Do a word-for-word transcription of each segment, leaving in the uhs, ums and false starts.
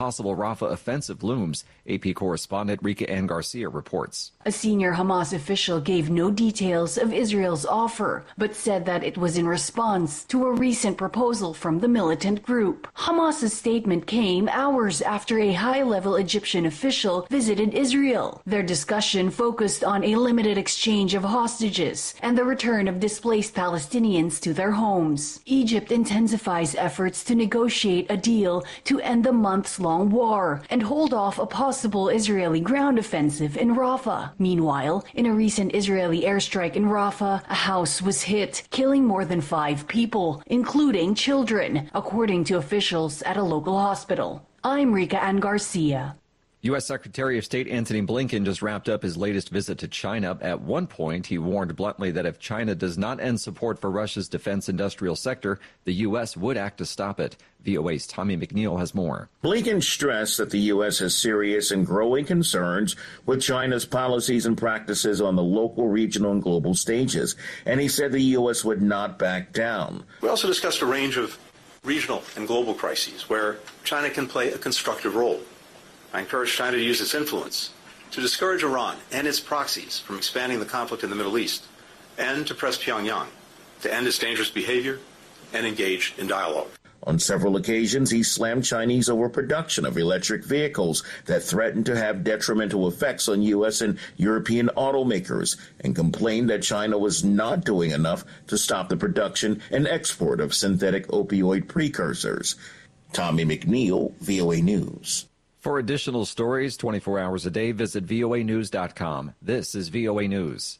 possible Rafah offensive looms. A P correspondent Rika Ann Garcia reports. A senior Hamas official gave no details of Israel's offer, but said that it was in response to a recent proposal from the militant group. Hamas's statement came hours after a high-level Egyptian official visited Israel. Their discussion focused on a limited exchange of hostages and the return of displaced Palestinians to their homes. Egypt intensifies efforts to negotiate a deal to end the months-long war and hold off a possible Israeli ground offensive in Rafah. Meanwhile, in a recent Israeli airstrike in Rafah, a house was hit, killing more than five people, including children, according to officials at a local hospital. I'm Rika Ann Garcia. U S. Secretary of State Antony Blinken just wrapped up his latest visit to China. At one point, he warned bluntly that if China does not end support for Russia's defense industrial sector, the U S would act to stop it. V O A's Tommy McNeil has more. Blinken stressed that the U S has serious and growing concerns with China's policies and practices on the local, regional, and global stages, and he said the U S would not back down. We also discussed a range of regional and global crises where China can play a constructive role. I encourage China to use its influence to discourage Iran and its proxies from expanding the conflict in the Middle East, and to press Pyongyang to end its dangerous behavior and engage in dialogue. On several occasions, he slammed Chinese overproduction of electric vehicles that threatened to have detrimental effects on U S and European automakers, and complained that China was not doing enough to stop the production and export of synthetic opioid precursors. Tommy McNeil, V O A News. For additional stories twenty-four hours a day, visit V O A news dot com. This is V O A News.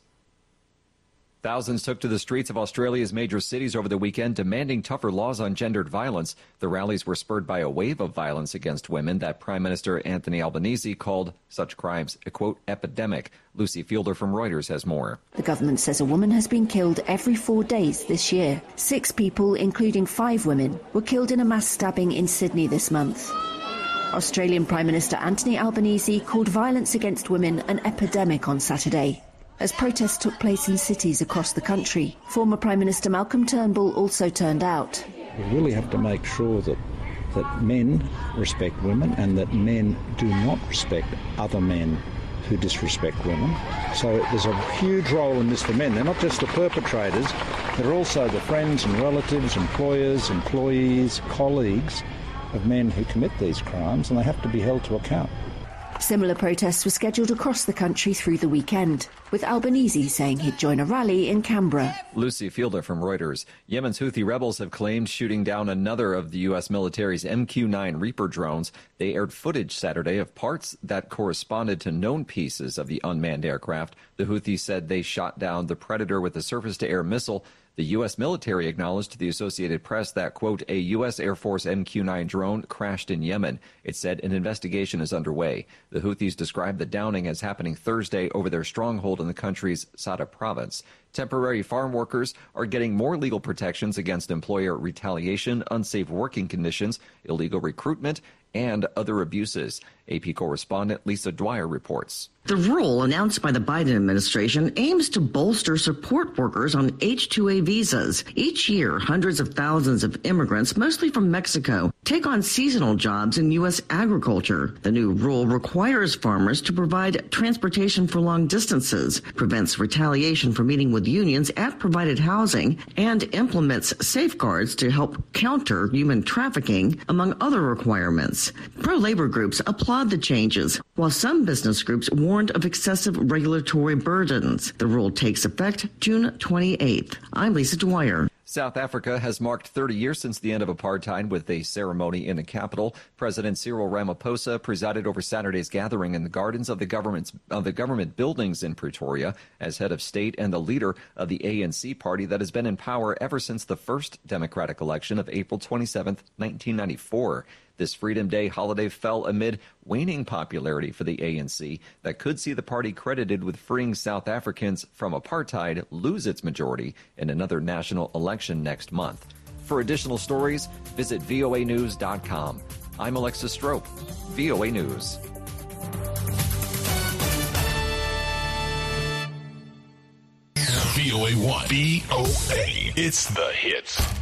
Thousands took to the streets of Australia's major cities over the weekend demanding tougher laws on gendered violence. The rallies were spurred by a wave of violence against women that Prime Minister Anthony Albanese called such crimes a, quote, epidemic. Lucy Fielder from Reuters has more. The government says a woman has been killed every four days this year. Six people, including five women, were killed in a mass stabbing in Sydney this month. Australian Prime Minister Anthony Albanese called violence against women an epidemic on Saturday, as protests took place in cities across the country. Former Prime Minister Malcolm Turnbull also turned out. We really have to make sure that, that men respect women and that men do not respect other men who disrespect women. So there's a huge role in this for men. They're not just the perpetrators, they're also the friends and relatives, employers, employees, colleagues of men who commit these crimes, and they have to be held to account. Similar protests were scheduled across the country through the weekend, with Albanese saying he'd join a rally in Canberra. Lucy Fielder from Reuters. Yemen's Houthi rebels have claimed shooting down another of the U S military's M Q nine Reaper drones. They aired footage Saturday of parts that corresponded to known pieces of the unmanned aircraft. The Houthis said they shot down the Predator with a surface-to-air missile. The U S military acknowledged to the Associated Press that, quote, a U S Air Force M Q nine drone crashed in Yemen. It said an investigation is underway. The Houthis described the downing as happening Thursday over their stronghold in the country's Sada province. Temporary farm workers are getting more legal protections against employer retaliation, unsafe working conditions, illegal recruitment, and other abuses. A P correspondent Lisa Dwyer reports. The rule announced by the Biden administration aims to bolster support workers on H two A visas. Each year, hundreds of thousands of immigrants, mostly from Mexico, take on seasonal jobs in U S agriculture. The new rule requires farmers to provide transportation for long distances, prevents retaliation for meeting with unions at provided housing, and implements safeguards to help counter human trafficking, among other requirements. Pro-labor groups applaud the changes, while some business groups warned of excessive regulatory burdens. The rule takes effect June twenty-eighth. I'm Lisa Dwyer. South Africa has marked thirty years since the end of apartheid with a ceremony in the capital. President Cyril Ramaphosa presided over Saturday's gathering in the gardens of the government's of the government buildings in Pretoria as head of state and the leader of the A N C party that has been in power ever since the first democratic election of April twenty-seventh, nineteen ninety-four. This Freedom Day holiday fell amid waning popularity for the A N C that could see the party credited with freeing South Africans from apartheid lose its majority in another national election next month. For additional stories, visit V O A news dot com. I'm Alexis Strope, V O A News. V O A one. V O A. It's the hits.